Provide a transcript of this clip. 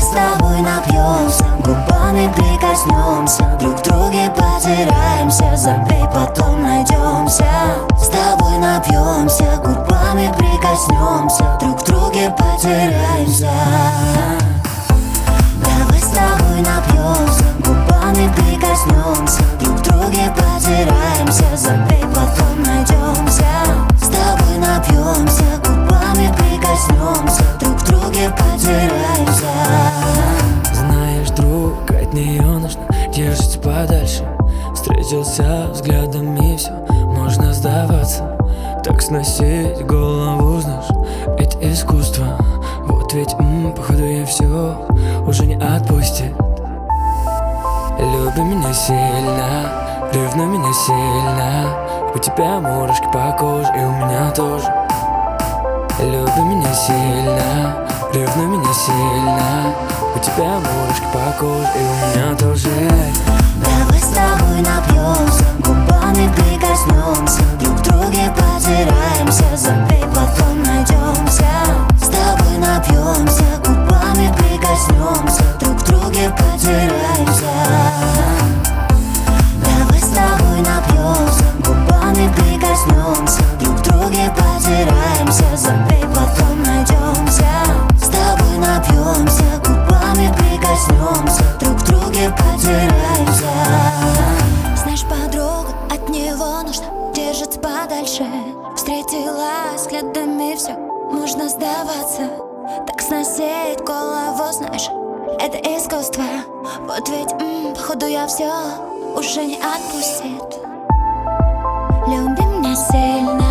с тобой напьемся, губами прикоснемся, друг к друге потираемся, забей, потом найдемся. С тобой напьемся, губами прикоснемся, друг к друге потираемся. Давай с тобой напьемся, губами прикоснемся, друг к друге потираемся, забей, потом найдемся. С тобой напьемся, губами прикоснемся, друг к друге потираемся. Знаешь, друг, от нее нужно держаться подальше. Встретился взглядами, все, можно сдаваться. Так сносить голову, знаешь, это искусство. Вот ведь, походу, я все уже не отпустит. Люби меня сильно, ревнуй меня сильно. У тебя мурашки по коже, и у меня тоже. Люби меня сильно, ревнуй меня сильно. У тебя мурашки по коже, и у меня тоже. Давай с тобой напьемся, губами прикоснемся, друг к друге потираемся, забей, потом найдемся. С тобой напьемся, губами прикоснемся, друг к друге потираемся. Давай с тобой напьемся, губами прикоснемся, друг к друге потираемся, забей, потом найдемся. С тобой напьемся, губами прикоснемся, друг к друге потираемся. Знаешь, подруга, от него нужно держаться подальше. Встретилась взглядами, все, можно сдаваться. Так сносить голову, знаешь, это искусство. Вот ведь, походу, я все уже не отпустит. Люби меня сильно,